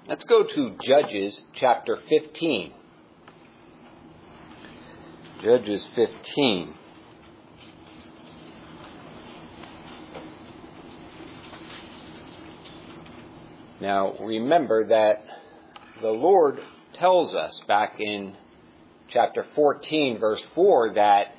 Let's go to Judges chapter 15. Judges 15. Now, remember that the Lord tells us back in chapter 14, verse 4,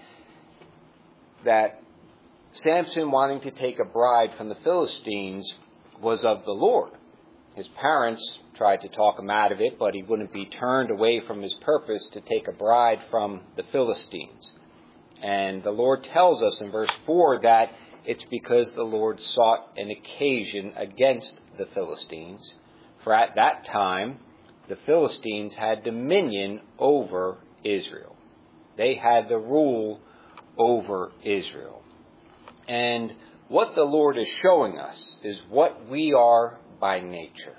that Samson wanting to take a bride from the Philistines was of the Lord. His parents tried to talk him out of it, but he wouldn't be turned away from his purpose to take a bride from the Philistines. And the Lord tells us in verse 4 that it's because the Lord sought an occasion against the Philistines. For at that time, the Philistines had dominion over Israel. They had the rule over Israel. And what the Lord is showing us is what we are by nature.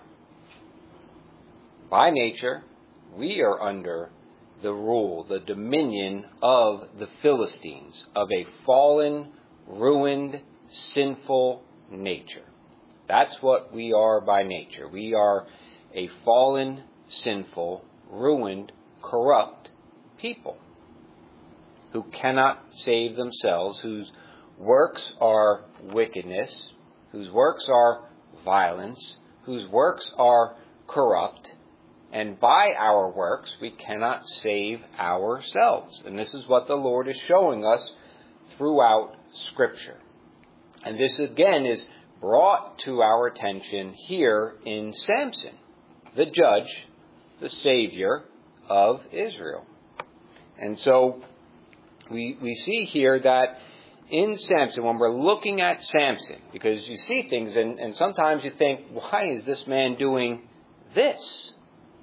By nature, we are under the rule, the dominion of the Philistines, of a fallen, ruined, sinful nature. That's what we are by nature. We are a fallen, sinful, ruined, corrupt people who cannot save themselves, whose works are wickedness, whose works are violence, whose works are corrupt, and by our works we cannot save ourselves. And this is what the Lord is showing us throughout Scripture. And this again is brought to our attention here in Samson, the judge, the Savior of Israel. And so we see here that in Samson, when we're looking at Samson, because you see things and sometimes you think, why is this man doing this?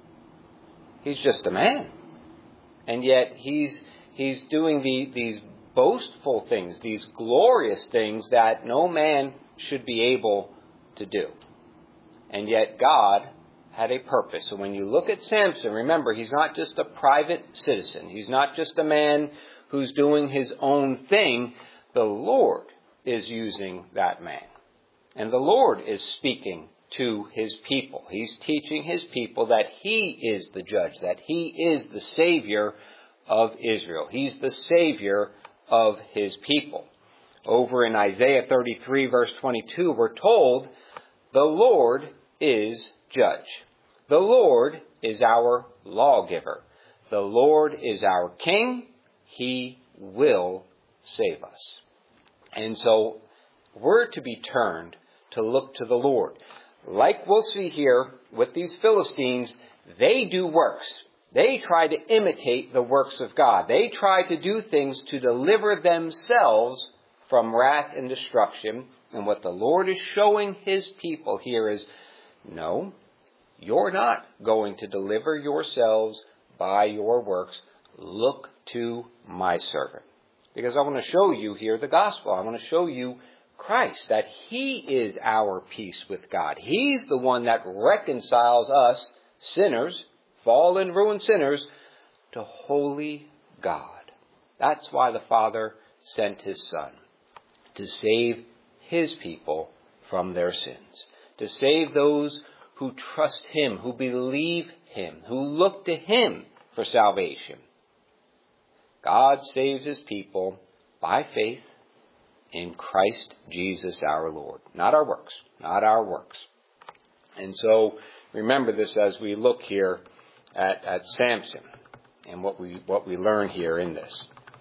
He's just a man. And yet he's doing these boastful things, these glorious things that no man should be able to do. And yet God had a purpose. So when you look at Samson, remember, he's not just a private citizen. He's not just a man who's doing his own thing. The Lord is using that man. And the Lord is speaking to his people. He's teaching his people that he is the judge, that he is the Savior of Israel. He's the Savior of his people. Over in Isaiah 33, verse 22, we're told, the Lord is judge. The Lord is our lawgiver. The Lord is our king. He will save us. And so we're to be turned to look to the Lord. Like we'll see here with these Philistines, they do works. They try to imitate the works of God. They try to do things to deliver themselves from wrath and destruction. And what the Lord is showing his people here is, no, you're not going to deliver yourselves by your works. Look to my servant. Because I want to show you here the gospel. I want to show you Christ, that he is our peace with God. He's the one that reconciles us, sinners, fallen, ruined sinners, to holy God. That's why the Father sent his Son, to save his people from their sins, to save those who trust him, who believe him, who look to him for salvation. God saves his people by faith in Christ Jesus our Lord. Not our works. Not our works. And so remember this as we look here at Samson and what we learn here in this.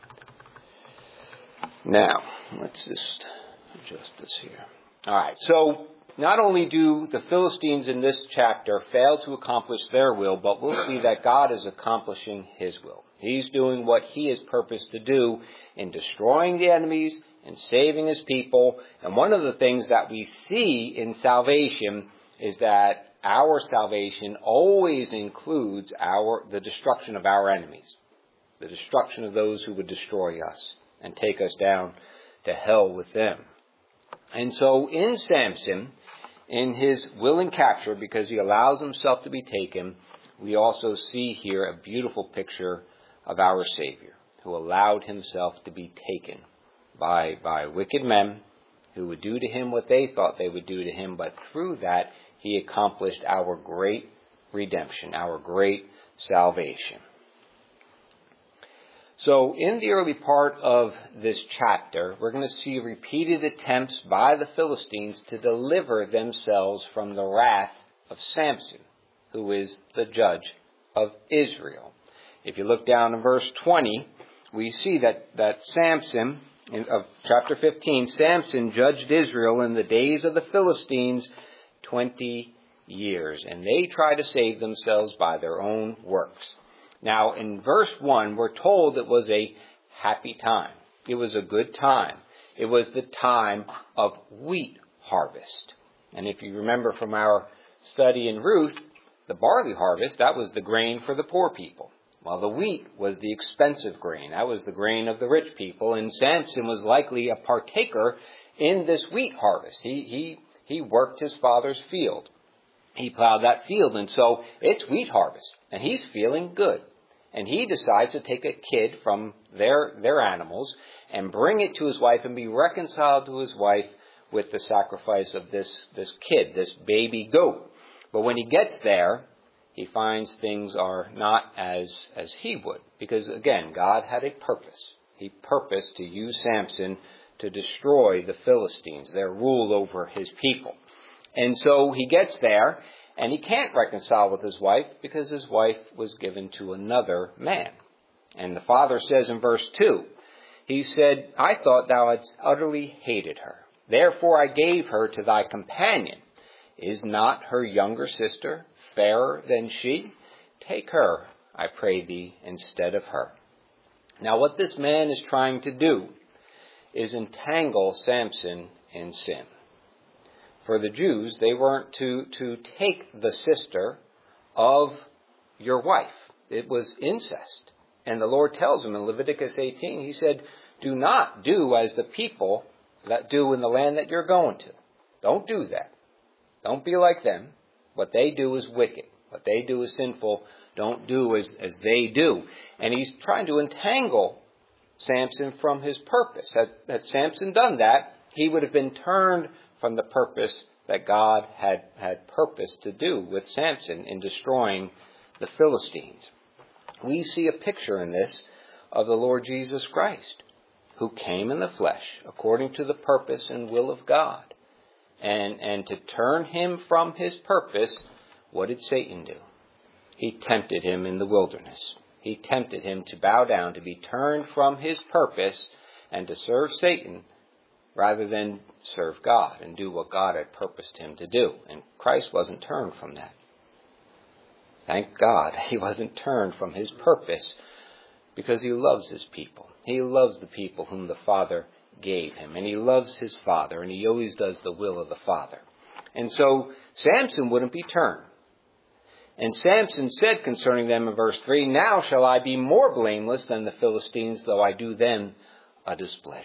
Now, let's just adjust this here. All right, so not only do the Philistines in this chapter fail to accomplish their will, but we'll see that God is accomplishing his will. He's doing what he has purposed to do in destroying the enemies and saving his people. And one of the things that we see in salvation is that our salvation always includes the destruction of our enemies, the destruction of those who would destroy us and take us down to hell with them. And so in Samson, in his willing capture, because he allows himself to be taken, we also see here a beautiful picture of our Savior, who allowed himself to be taken by wicked men who would do to him what they thought they would do to him, but through that he accomplished our great redemption, our great salvation. So in the early part of this chapter, we're going to see repeated attempts by the Philistines to deliver themselves from the wrath of Samson, who is the judge of Israel. If you look down in verse 20, we see that Samson, of chapter 15, Samson judged Israel in the days of the Philistines 20 years, and they tried to save themselves by their own works. Now, in verse 1, we're told it was a happy time. It was a good time. It was the time of wheat harvest. And if you remember from our study in Ruth, the barley harvest, that was the grain for the poor people. While the wheat was the expensive grain. That was the grain of the rich people. And Samson was likely a partaker in this wheat harvest. He worked his father's field. He plowed that field, and so it's wheat harvest, and he's feeling good. And he decides to take a kid from their animals and bring it to his wife and be reconciled to his wife with the sacrifice of this kid, this baby goat. But when he gets there, he finds things are not as he would. Because, again, God had a purpose. He purposed to use Samson to destroy the Philistines, their rule over his people. And so he gets there, and he can't reconcile with his wife because his wife was given to another man. And the father says in verse 2, he said, I thought thou hadst utterly hated her. Therefore I gave her to thy companion. Is not her younger sister fairer than she? Take her, I pray thee, instead of her. Now what this man is trying to do is entangle Samson in sin. For the Jews, they weren't to take the sister of your wife. It was incest. And the Lord tells them in Leviticus 18, he said, do not do as the people that do in the land that you're going to. Don't do that. Don't be like them. What they do is wicked. What they do is sinful. Don't do as they do. And he's trying to entangle Samson from his purpose. Had Samson done that, he would have been turned from the purpose that God had purposed to do with Samson in destroying the Philistines. We see a picture in this of the Lord Jesus Christ, who came in the flesh according to the purpose and will of God. And to turn him from his purpose, what did Satan do? He tempted him in the wilderness. He tempted him to bow down, to be turned from his purpose and to serve Satan rather than serve God and do what God had purposed him to do. And Christ wasn't turned from that. Thank God he wasn't turned from his purpose because he loves his people. He loves the people whom the Father gave him. And he loves his Father, and he always does the will of the Father. And so Samson wouldn't be turned. And Samson said concerning them in verse 3, now shall I be more blameless than the Philistines, though I do them a displeasure.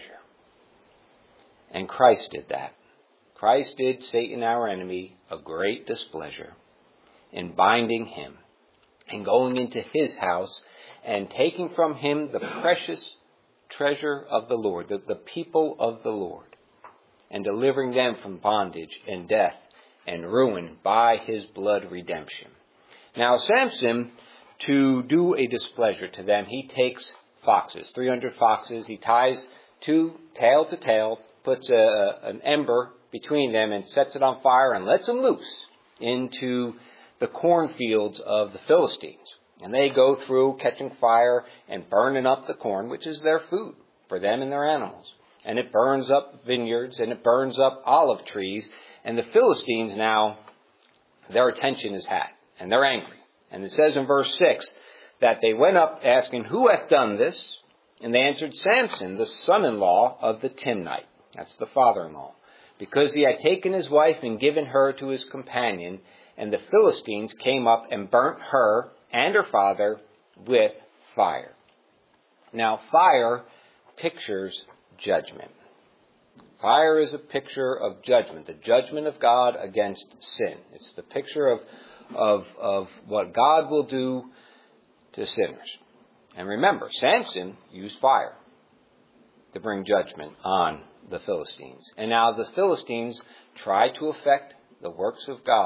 And Christ did that. Christ did Satan, our enemy, a great displeasure in binding him and going into his house and taking from him the precious treasure of the Lord, the people of the Lord, and delivering them from bondage and death and ruin by his blood redemption. Now Samson, to do a displeasure to them, he takes foxes, 300 foxes. He ties two tail to tail, puts an ember between them and sets it on fire and lets them loose into the cornfields of the Philistines. And they go through catching fire and burning up the corn, which is their food for them and their animals. And it burns up vineyards and it burns up olive trees. And the Philistines now, their attention is had and they're angry. And it says in verse 6 that they went up asking, who hath done this? And they answered, Samson, the son-in-law of the Timnite. That's the father-in-law. Because he had taken his wife and given her to his companion. And the Philistines came up and burnt her and her father with fire. Now, fire pictures judgment. Fire is a picture of judgment, the judgment of God against sin. It's the picture of what God will do to sinners. And remember, Samson used fire to bring judgment on the Philistines. And now the Philistines tried to affect the works of God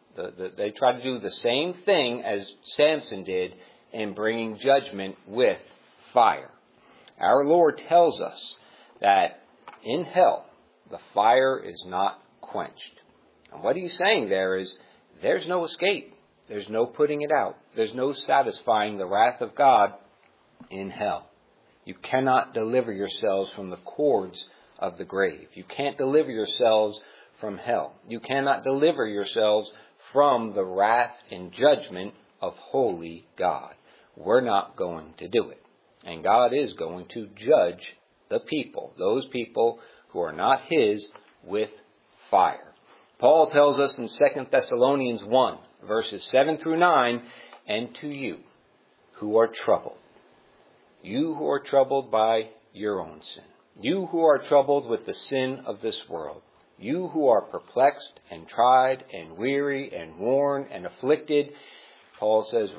They try to do the same thing as Samson did in bringing judgment with fire. Our Lord tells us that in hell, the fire is not quenched. And what he's saying there is, there's no escape. There's no putting it out. There's no satisfying the wrath of God in hell. You cannot deliver yourselves from the cords of the grave. You can't deliver yourselves from hell. You cannot deliver yourselves from the wrath and judgment of holy God. We're not going to do it. And God is going to judge the people, those people who are not his, with fire. Paul tells us in 2 Thessalonians 1, verses 7 through 9, and to you who are troubled, you who are troubled by your own sin, you who are troubled with the sin of this world, you who are perplexed and tried and weary and worn and afflicted, Paul says,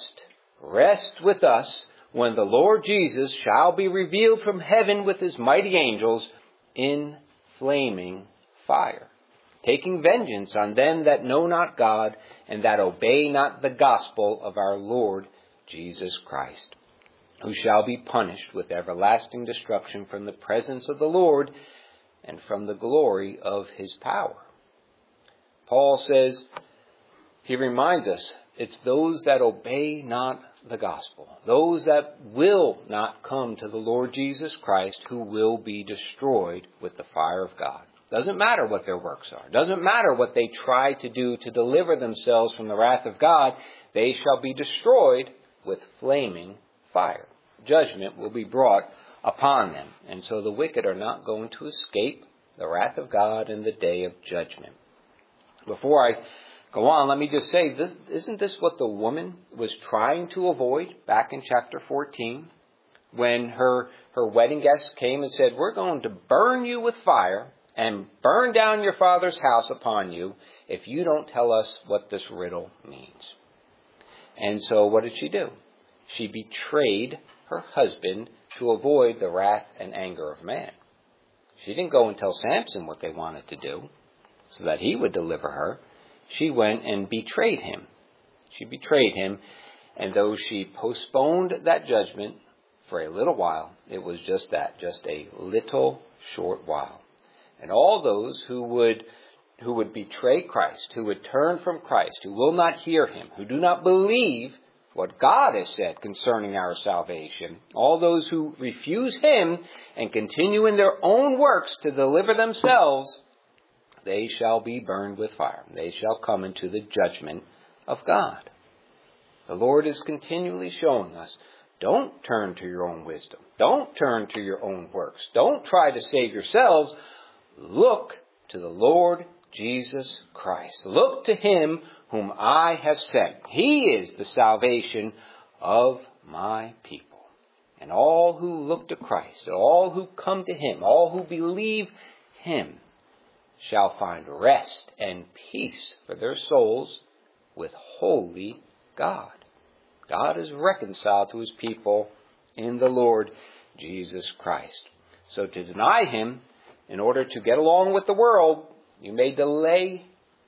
rest with us when the Lord Jesus shall be revealed from heaven with his mighty angels in flaming fire, taking vengeance on them that know not God and that obey not the gospel of our Lord Jesus Christ, who shall be punished with everlasting destruction from the presence of the Lord and from the glory of his power. Paul says, he reminds us, it's those that obey not the gospel, those that will not come to the Lord Jesus Christ, who will be destroyed with the fire of God. Doesn't matter what their works are. Doesn't matter what they try to do to deliver themselves from the wrath of God. They shall be destroyed with flaming fire. Judgment will be brought upon them. And so the wicked are not going to escape the wrath of God in the day of judgment. Before I go on, let me just say, isn't this what the woman was trying to avoid back in chapter 14? When her wedding guests came and said, we're going to burn you with fire and burn down your father's house upon you if you don't tell us what this riddle means. And so what did she do? She betrayed her husband to avoid the wrath and anger of man. She didn't go and tell Samson what they wanted to do so that he would deliver her. She went and betrayed him. She betrayed him, and though she postponed that judgment for a little while, it was just that, just a little short while. And all those who would betray Christ, who would turn from Christ, who will not hear him, who do not believe what God has said concerning our salvation, all those who refuse him and continue in their own works to deliver themselves, they shall be burned with fire. They shall come into the judgment of God. The Lord is continually showing us, don't turn to your own wisdom. Don't turn to your own works. Don't try to save yourselves. Look to the Lord Jesus Christ. Look to him whom I have sent. He is the salvation of my people. And all who look to Christ, all who come to him, all who believe him, shall find rest and peace for their souls with holy God. God is reconciled to his people in the Lord Jesus Christ. So to deny him in order to get along with the world, you may delay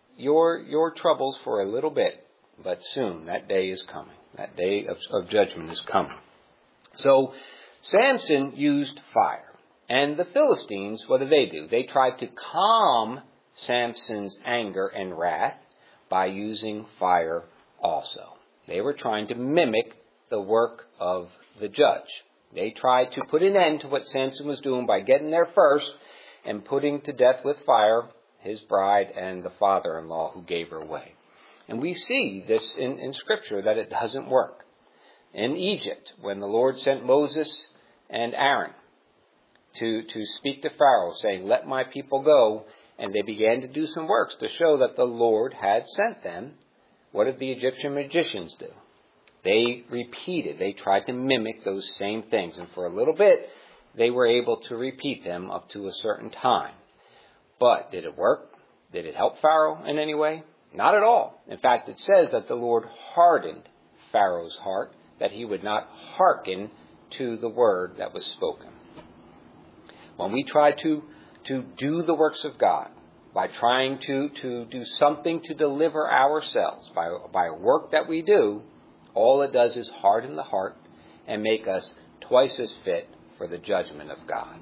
your troubles for a little bit, but soon that day is coming. That day of judgment is coming. So Samson used fire. And the Philistines, what do? They tried to calm Samson's anger and wrath by using fire also. They were trying to mimic the work of the judge. They tried to put an end to what Samson was doing by getting there first and putting to death with fire his bride and the father-in-law who gave her away. And we see this in Scripture that it doesn't work. In Egypt, when the Lord sent Moses and Aaron to speak to Pharaoh, saying, let my people go, and they began to do some works to show that the Lord had sent them, what did the Egyptian magicians do? They repeated, they tried to mimic those same things, and for a little bit, they were able to repeat them up to a certain time. But did it work? Did it help Pharaoh in any way? Not at all. In fact, it says that the Lord hardened Pharaoh's heart, that he would not hearken to the word that was spoken. When we try to do the works of God, by trying to do something to deliver ourselves, by work that we do, all it does is harden the heart and make us twice as fit for the judgment of God.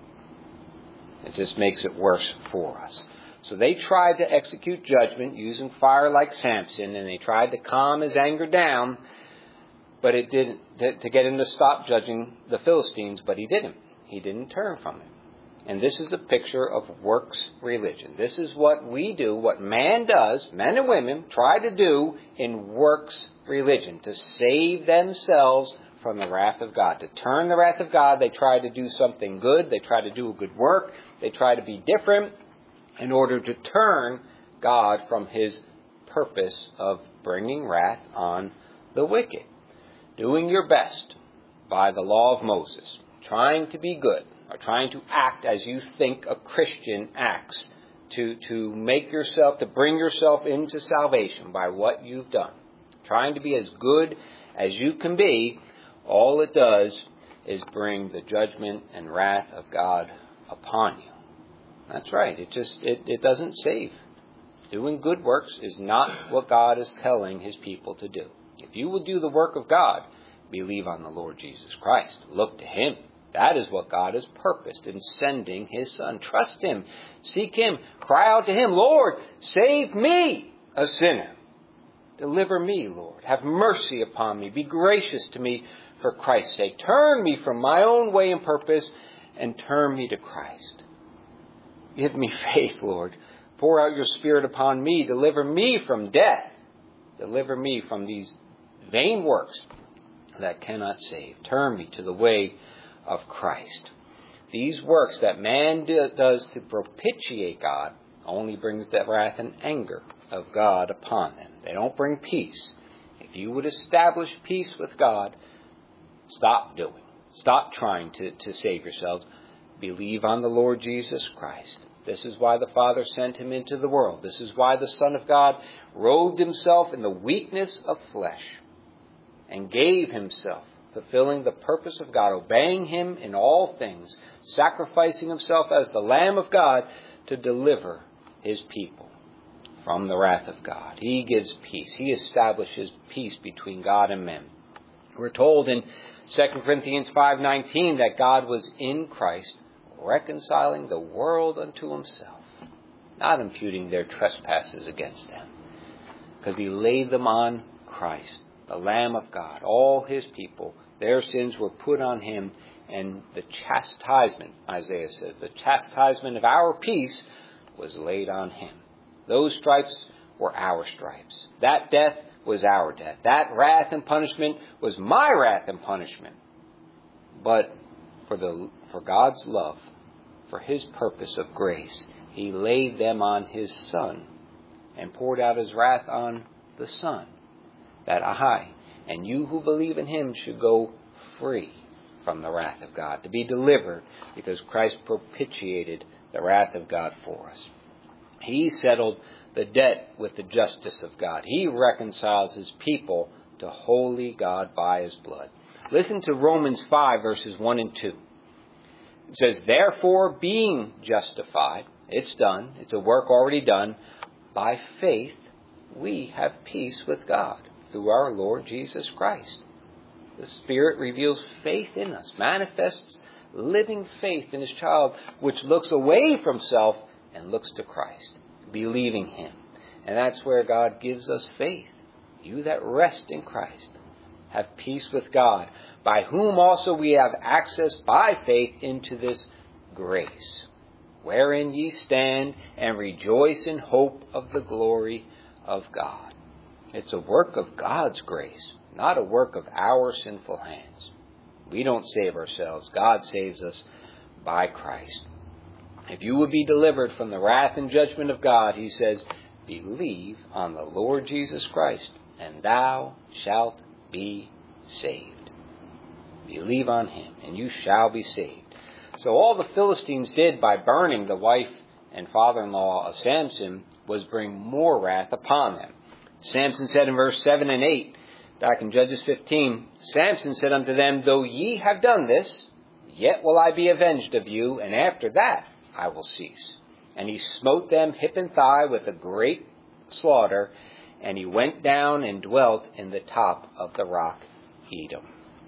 It just makes it worse for us. So they tried to execute judgment using fire like Samson, and they tried to calm his anger down, but it didn't, to get him to stop judging the Philistines, but he didn't. He didn't turn from it. And this is a picture of works religion. This is what we do, what man does, men and women try to do in works religion, to save themselves from the wrath of God. To turn the wrath of God, they try to do something good. They try to do a good work. They try to be different in order to turn God from his purpose of bringing wrath on the wicked. Doing your best by the law of Moses, trying to be good, or trying to act as you think a Christian acts, to make yourself, to bring yourself into salvation by what you've done. Trying to be as good as you can be, all it does is bring the judgment and wrath of God upon you. That's right. It doesn't save. Doing good works is not what God is telling his people to do. If you will do the work of God, believe on the Lord Jesus Christ. Look to him. That is what God has purposed in sending his Son. Trust him. Seek him. Cry out to him, Lord, save me, a sinner. Deliver me, Lord. Have mercy upon me. Be gracious to me for Christ's sake. Turn me from my own way and purpose and turn me to Christ. Give me faith, Lord. Pour out your Spirit upon me. Deliver me from death. Deliver me from these vain works that cannot save. Turn me to the way of Christ. These works that man does to propitiate God only brings the wrath and anger of God upon them. They don't bring peace. If you would establish peace with God, stop doing. Stop trying to save yourselves. Believe on the Lord Jesus Christ. This is why the Father sent him into the world. This is why the Son of God robed himself in the weakness of flesh and gave himself, fulfilling the purpose of God, obeying him in all things, sacrificing himself as the Lamb of God to deliver his people from the wrath of God. He gives peace. He establishes peace between God and men. We're told in 2 Corinthians 5:19 that God was in Christ, reconciling the world unto himself, not imputing their trespasses against them, because he laid them on Christ, the Lamb of God. All his people, their sins were put on him, and the chastisement, Isaiah says, the chastisement of our peace was laid on him. Those stripes were our stripes. That death was our death. That wrath and punishment was my wrath and punishment. But for God's love, for his purpose of grace, he laid them on his Son and poured out his wrath on the Son, that I and you who believe in him should go free from the wrath of God, to be delivered, because Christ propitiated the wrath of God for us. He settled the debt with the justice of God. He reconciles his people to holy God by his blood. Listen to Romans 5, verses 1 and 2. It says, therefore, being justified, it's done, it's a work already done, by faith we have peace with God through our Lord Jesus Christ. The Spirit reveals faith in us, manifests living faith in his child, which looks away from self and looks to Christ, believing him. And that's where God gives us faith. You that rest in Christ have peace with God, by whom also we have access by faith into this grace, wherein ye stand and rejoice in hope of the glory of God. It's a work of God's grace, not a work of our sinful hands. We don't save ourselves. God saves us by Christ. If you would be delivered from the wrath and judgment of God, he says, believe on the Lord Jesus Christ, and thou shalt be saved. Believe on him, and you shall be saved. So all the Philistines did by burning the wife and father-in-law of Samson was bring more wrath upon them. Samson said in verse 7 and 8, back in Judges 15, Samson said unto them, though ye have done this, yet will I be avenged of you, and after that I will cease. And he smote them hip and thigh with a great slaughter, and he went down and dwelt in the top of the rock Edom.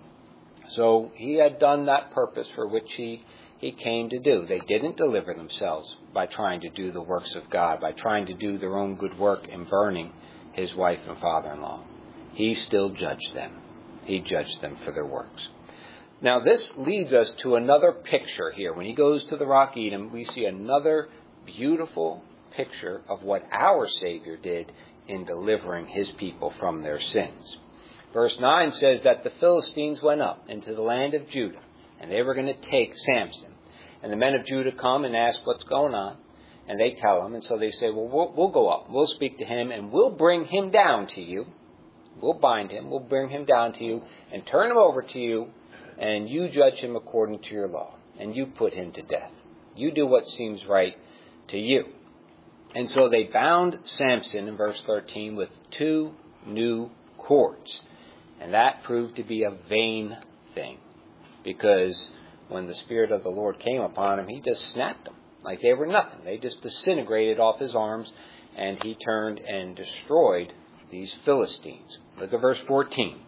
So he had done that purpose for which he came to do. They didn't deliver themselves by trying to do the works of God, by trying to do their own good work in burning his wife and father-in-law. He still judged them. He judged them for their works. Now this leads us to another picture here. When he goes to the rock Edom, we see another beautiful picture of what our Savior did in delivering his people from their sins. Verse 9 says that the Philistines went up into the land of Judah, and they were going to take Samson. And the men of Judah come and ask what's going on, and they tell them. And so they say, well, we'll go up, we'll speak to him, and we'll bring him down to you. We'll bind him, we'll bring him down to you, and turn him over to you, and you judge him according to your law, and you put him to death. You do what seems right to you. And so they bound Samson, in verse 13, with 2 new cords. And that proved to be a vain thing, because when the Spirit of the Lord came upon him, he just snapped them like they were nothing. They just disintegrated off his arms, and he turned and destroyed these Philistines. Look at verse 14.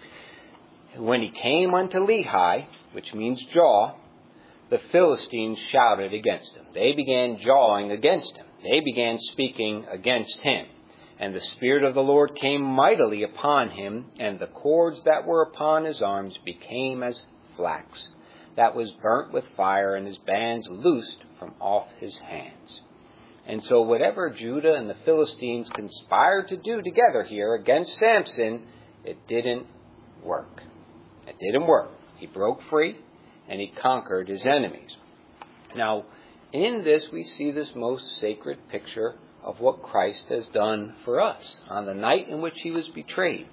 When he came unto Lehi, which means jaw, the Philistines shouted against him. They began jawing against him. They began speaking against him. And the Spirit of the Lord came mightily upon him, and the cords that were upon his arms became as flax that was burnt with fire, and his bands loosed from off his hands. And so whatever Judah and the Philistines conspired to do together here against Samson, it didn't work. It didn't work. He broke free, and he conquered his enemies. Now, in this we see this most sacred picture of what Christ has done for us. On the night in which he was betrayed,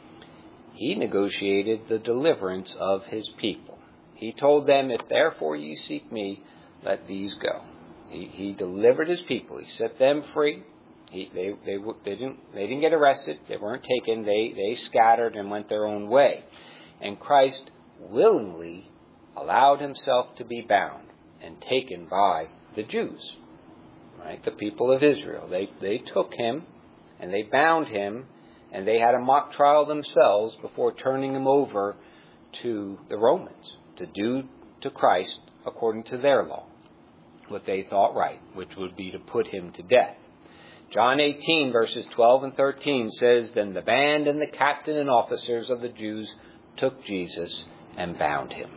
he negotiated the deliverance of his people. He told them, if therefore ye seek me, let these go. He delivered his people. He set them free. They didn't get arrested. They weren't taken. They scattered and went their own way. And Christ willingly allowed himself to be bound and taken by the Jews, right? The people of Israel. They took him and they bound him, and they had a mock trial themselves before turning him over to the Romans to do to Christ according to their law what they thought right, which would be to put him to death. John 18 verses 12 and 13 says, Then the band and the captain and officers of the Jews took Jesus and bound him,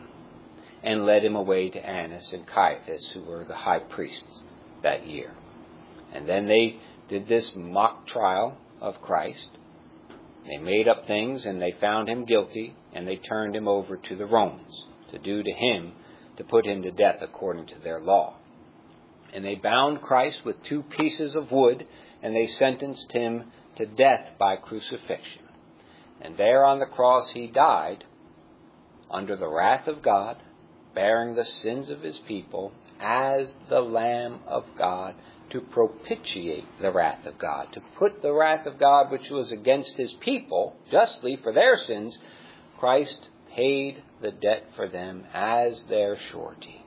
and led him away to Annas and Caiaphas, who were the high priests that year. And then they did this mock trial of Christ. They made up things, and they found him guilty, and they turned him over to the Romans to do to him, to put him to death according to their law. And they bound Christ with 2 pieces of wood, and they sentenced him to death by crucifixion. And there on the cross he died under the wrath of God, bearing the sins of his people as the Lamb of God, to propitiate the wrath of God, to put the wrath of God which was against his people justly for their sins. Christ paid the debt for them as their surety.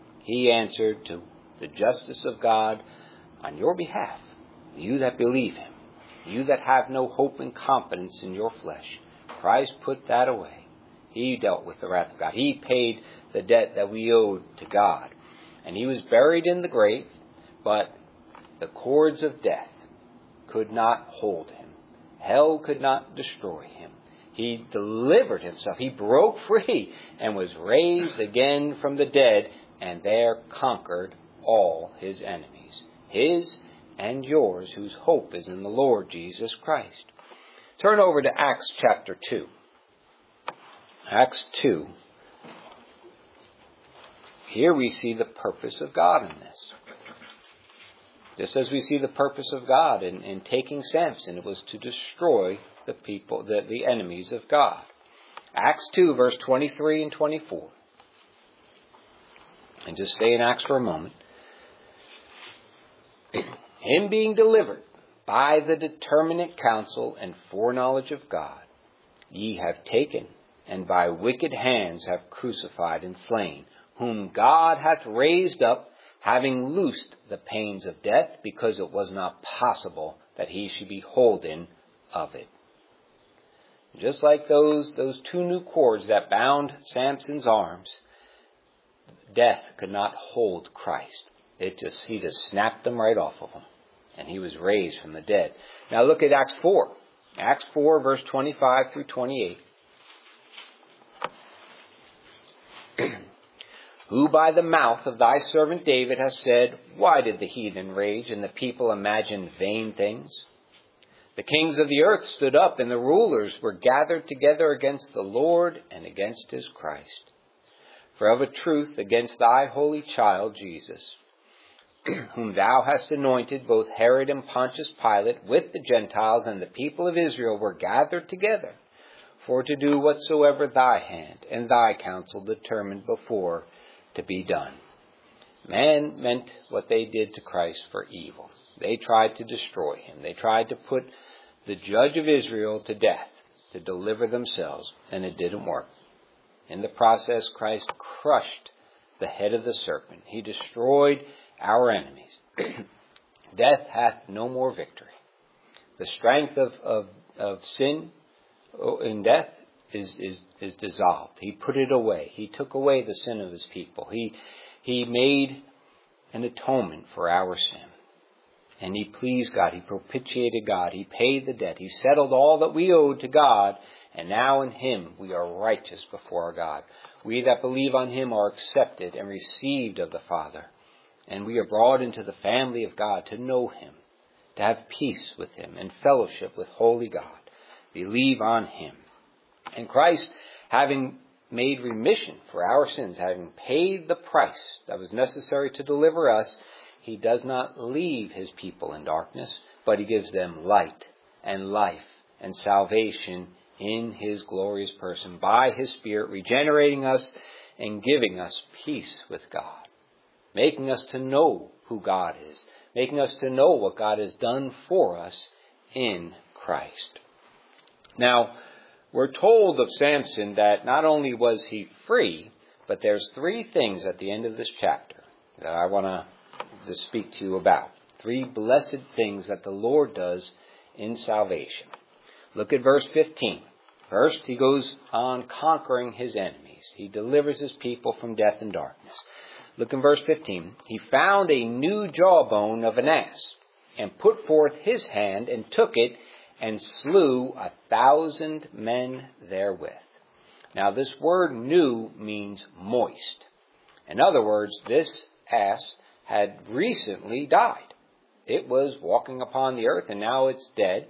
He answered to the justice of God on your behalf, you that believe him, you that have no hope and confidence in your flesh. Christ put that away. He dealt with the wrath of God. He paid the debt that we owed to God. And he was buried in the grave, but the cords of death could not hold him. Hell could not destroy him. He delivered himself. He broke free and was raised again from the dead, and there conquered all his enemies, his and yours, whose hope is in the Lord Jesus Christ. Turn over to Acts chapter 2. Acts 2. Here we see the purpose of God in this. Just as we see the purpose of God in taking Samson, it was to destroy the people, the enemies of God. Acts 2, verse 23 and 24. And just stay in Acts for a moment. Him being delivered by the determinate counsel and foreknowledge of God, ye have taken, and by wicked hands have crucified and slain, whom God hath raised up, having loosed the pains of death, because it was not possible that he should be holden of it. Just like those two new cords that bound Samson's arms, death could not hold Christ. He just snapped them right off of him. And he was raised from the dead. Now look at Acts 4. Acts 4, verse 25 through 28. Who by the mouth of thy servant David has said, why did the heathen rage and the people imagine vain things? The kings of the earth stood up, and the rulers were gathered together against the Lord and against his Christ. For of a truth against thy holy child Jesus, whom thou hast anointed, both Herod and Pontius Pilate with the Gentiles and the people of Israel were gathered together, for to do whatsoever thy hand and thy counsel determined before to be done. Man meant what they did to Christ for evil. They tried to destroy him. They tried to put the judge of Israel to death to deliver themselves, and it didn't work. In the process, Christ crushed the head of the serpent. He destroyed our enemies. Death hath no more victory. The strength of sin in death is dissolved. He put it away. He took away the sin of his people. He made an atonement for our sin. And he pleased God. He propitiated God. He paid the debt. He settled all that we owed to God. And now in him we are righteous before our God. We that believe on him are accepted and received of the Father. And we are brought into the family of God to know him, to have peace with him and fellowship with holy God. Believe on him. And Christ, having made remission for our sins, having paid the price that was necessary to deliver us, he does not leave his people in darkness, but he gives them light and life and salvation in his glorious person by his Spirit, regenerating us and giving us peace with God, making us to know who God is, making us to know what God has done for us in Christ. Now, we're told of Samson that not only was he free, but there's three things at the end of this chapter that I want to speak to you about. Three blessed things that the Lord does in salvation. Look at verse 15. First, he goes on conquering his enemies. He delivers his people from death and darkness. Look in verse 15. He found a new jawbone of an ass, and put forth his hand, and took it, and slew 1,000 men therewith. Now this word new means moist. In other words, this ass had recently died. It was walking upon the earth, and now it's dead,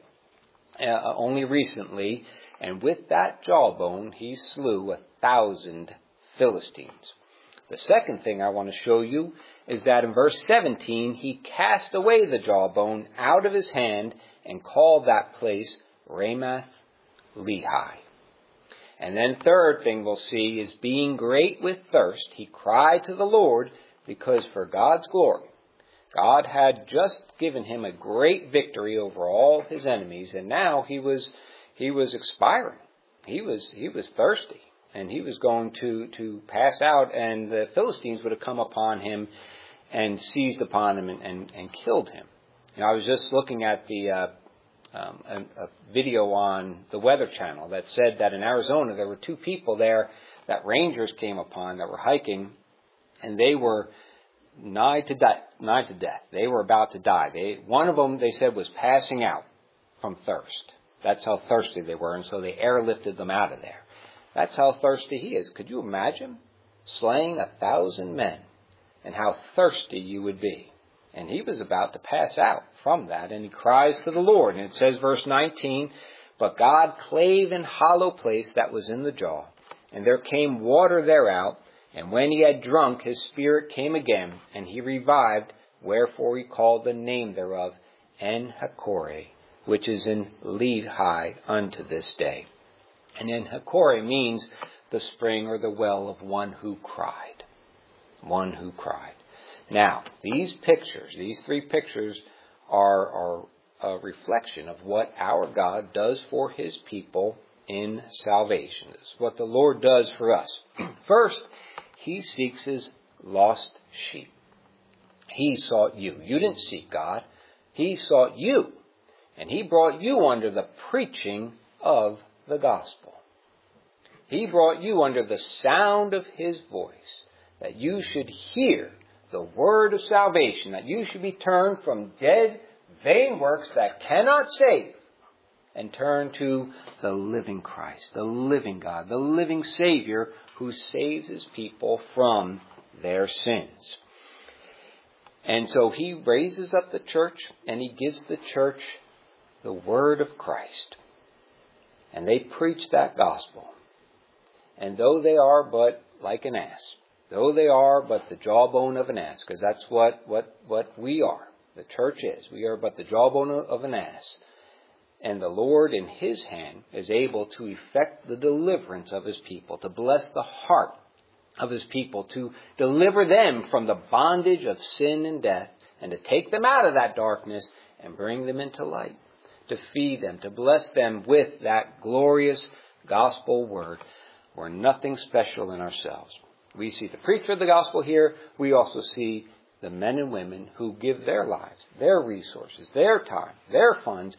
only recently. And with that jawbone, he slew 1,000 Philistines. The second thing I want to show you is that in verse 17, he cast away the jawbone out of his hand and called that place Ramath Lehi. And then third thing we'll see is, being great with thirst, he cried to the Lord, because for God's glory, God had just given him a great victory over all his enemies, and now he was expiring. He was thirsty, and he was going to pass out, and the Philistines would have come upon him and seized upon him and killed him. You know, I was just looking at a video on the Weather Channel that said that in Arizona there were two people there that rangers came upon that were hiking, and they were nigh to death. They were about to die. One of them, they said, was passing out from thirst. That's how thirsty they were, and so they airlifted them out of there. That's how thirsty he is. Could you imagine slaying 1,000 men and how thirsty you would be? And he was about to pass out from that, and he cries to the Lord. And it says, verse 19, but God clave an hollow place that was in the jaw, and there came water thereout, and when he had drunk, his spirit came again, and he revived, wherefore he called the name thereof En-hakkore, which is in Lehi unto this day. And En-hakkore means the spring or the well of one who cried. One who cried. Now, these three pictures are a reflection of what our God does for his people in salvation. It's what the Lord does for us. First, he seeks his lost sheep. He sought you. You didn't seek God. He sought you. And He brought you under the preaching of the gospel. He brought you under the sound of His voice, that you should hear the word of salvation, that you should be turned from dead, vain works that cannot save, and turn to the living Christ, the living God, the living Savior who saves His people from their sins. And so He raises up the church, and He gives the church the word of Christ. And they preach that gospel. And though they are but like an ass, though they are but the jawbone of an ass, because that's what we are, the church is. We are but the jawbone of an ass. And the Lord in His hand is able to effect the deliverance of His people, to bless the heart of His people, to deliver them from the bondage of sin and death, and to take them out of that darkness and bring them into light, to feed them, to bless them with that glorious gospel word. We're nothing special in ourselves. We see the preacher of the gospel here. We also see the men and women who give their lives, their resources, their time, their funds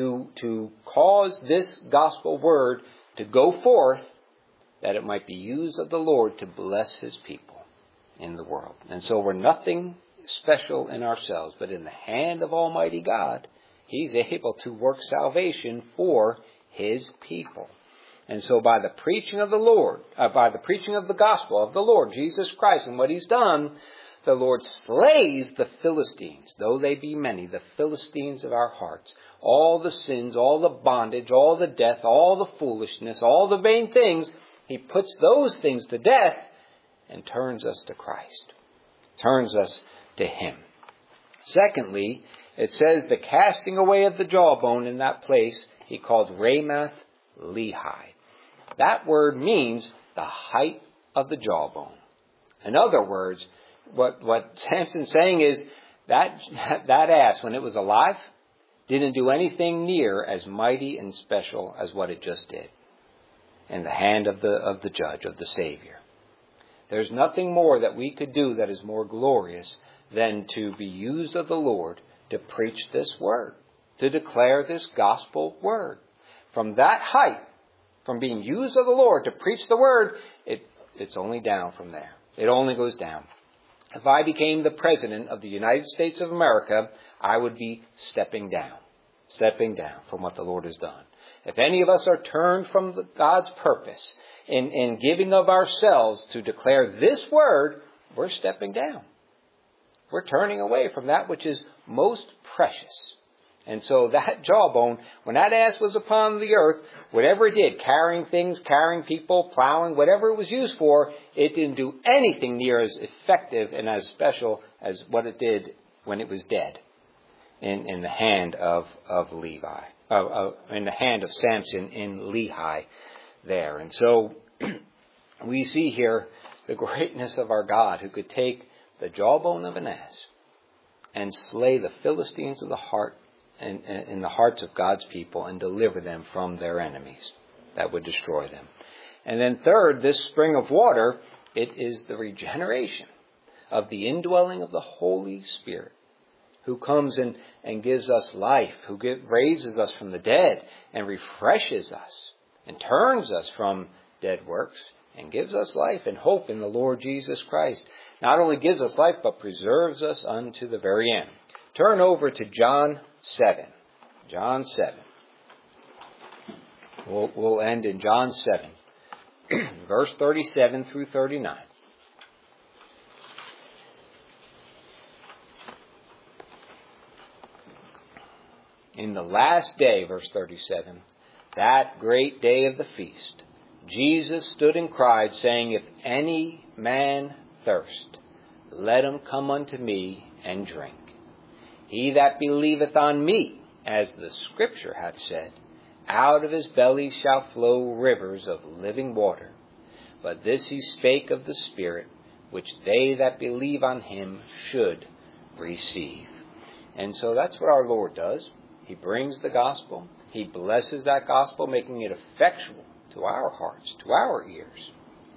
to cause this gospel word to go forth, that it might be used of the Lord to bless His people in the world. And so we're nothing special in ourselves, but in the hand of Almighty God, He's able to work salvation for His people. And so by the preaching of the Lord, by the preaching of the gospel of the Lord Jesus Christ and what He's done, the Lord slays the Philistines, though they be many, the Philistines of our hearts. All the sins, all the bondage, all the death, all the foolishness, all the vain things, He puts those things to death and turns us to Christ, turns us to Him. Secondly, it says the casting away of the jawbone in that place He called Ramath Lehi. That word means the height of the jawbone. In other words, what Samson's saying is that ass, when it was alive, didn't do anything near as mighty and special as what it just did in the hand of the judge, of the Savior. There's nothing more that we could do that is more glorious than to be used of the Lord to preach this word, to declare this gospel word. From that height, from being used of the Lord to preach the word, it's only down from there. It only goes down. If I became the President of the United States of America, I would be stepping down from what the Lord has done. If any of us are turned from God's purpose in giving of ourselves to declare this word, we're stepping down. We're turning away from that which is most precious. And so that jawbone, when that ass was upon the earth, whatever it did, carrying things, carrying people, plowing, whatever it was used for, it didn't do anything near as effective and as special as what it did when it was dead in the hand of Levi, in the hand of Samson in Lehi there. And so we see here the greatness of our God, who could take the jawbone of an ass and slay the Philistines of the heart and in the hearts of God's people and deliver them from their enemies that would destroy them. And then third, this spring of water, it is the regeneration of the indwelling of the Holy Spirit, who comes and gives us life, who raises us from the dead and refreshes us and turns us from dead works and gives us life and hope in the Lord Jesus Christ. Not only gives us life, but preserves us unto the very end. Turn over to John 7. John 7. We'll end in John 7, verse 37 through 39. In the last day, verse 37, that great day of the feast, Jesus stood and cried, saying, If any man thirst, let him come unto me and drink. He that believeth on me, as the Scripture hath said, out of his belly shall flow rivers of living water. But this he spake of the Spirit, which they that believe on him should receive. And so that's what our Lord does. He brings the gospel. He blesses that gospel, making it effectual to our hearts, to our ears.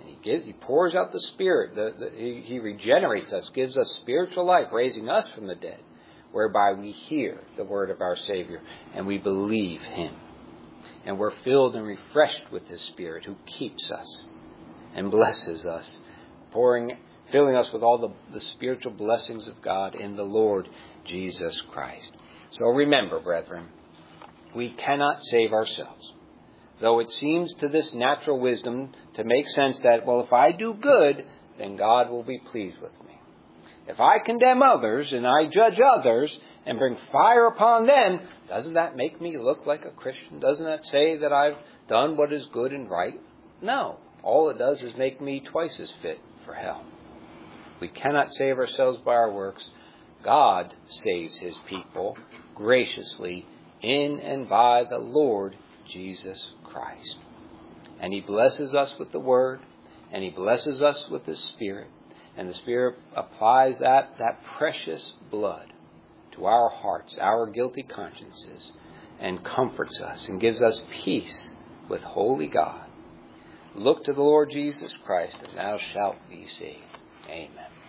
And He pours out the Spirit. He regenerates us, gives us spiritual life, raising us from the dead, whereby we hear the word of our Savior and we believe Him. And we're filled and refreshed with His Spirit, who keeps us and blesses us, filling us with all the spiritual blessings of God in the Lord Jesus Christ. So remember, brethren, we cannot save ourselves. Though it seems to this natural wisdom to make sense that, well, if I do good, then God will be pleased with me. If I condemn others and I judge others and bring fire upon them, doesn't that make me look like a Christian? Doesn't that say that I've done what is good and right? No. All it does is make me twice as fit for hell. We cannot save ourselves by our works. God saves His people graciously in and by the Lord Jesus Christ. And He blesses us with the Word, and He blesses us with His Spirit. And the Spirit applies that precious blood to our hearts, our guilty consciences, and comforts us and gives us peace with holy God. Look to the Lord Jesus Christ, and thou shalt be saved. Amen.